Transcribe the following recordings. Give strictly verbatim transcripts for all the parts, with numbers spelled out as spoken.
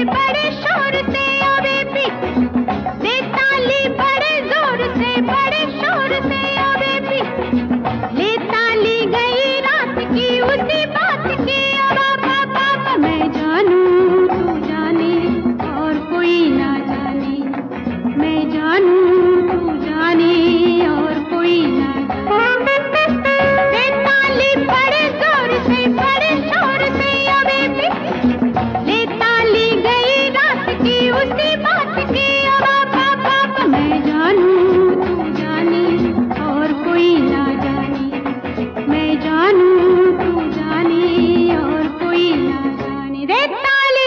बड़े शोर से ओ बेबी, दे ताली बड़े जोर से, बड़े शोर से ओ बेबी, ले ताली गई रात की उसी बात की। ओ बाबा बाबा मैं जानूं तू जाने और कोई ना जाने, मैं जानूं तू जाने और कोई ना जाने। दे ताली बड़े जोर से, बड़े शोर से ओ बेबी, ले ताली गई रात की उसी बात की। ओ बाबा बाबा मैं जानूं तू जाने और कोई ना जाने, मैं जानूं तू जाने और कोई ना जाने। दे ताली।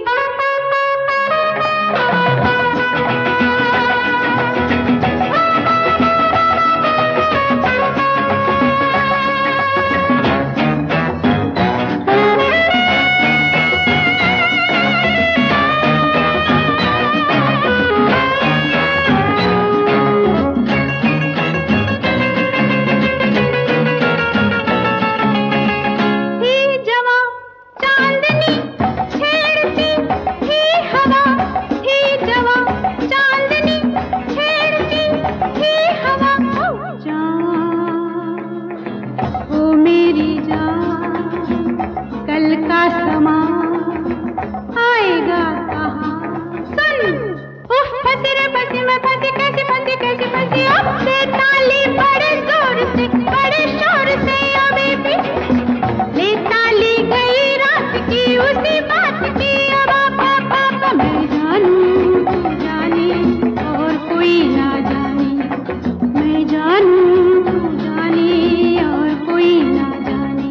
ही जवां चांदनी छेड़ती ही हवा, ही जवां चांदनी छेड़ती ही हवा। ओ जान ओ मेरी जान, कल का समा आएगा कहाँ। सुन उफ फंसी रे फंसी मैं फंसी, कैसी फंसी कैसी फंसी। ओ दे ताली बड़े जोर से, बड़े शोर से ओ बेबी, ले ताली गई रात की उसी बात की। ओ बाबा बाबा मैं जानूं तू जाने और कोई ना जाने, मैं जानूं तू जाने और कोई ना जाने।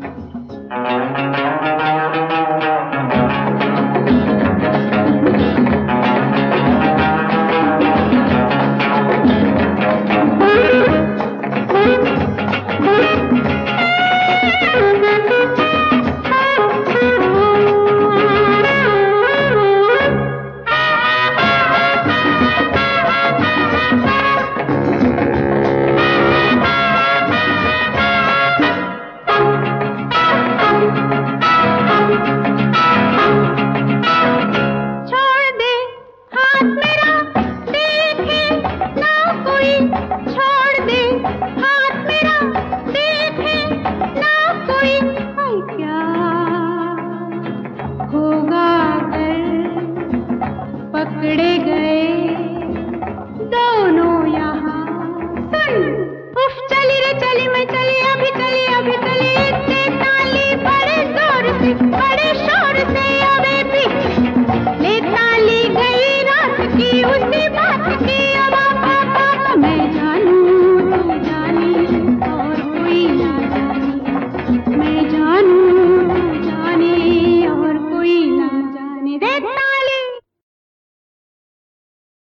छोड़ दे हाथ मेरा, देखे ना कोई, छोड़ दे हाथ मेरा, देखे ना कोई। हाय क्या होगा अगर पकड़े गए दोनों यहाँ। सुन उफ चली रे चली मैं चली, अभी चली अभी चली, दे ताली बड़े जोर से, बड़े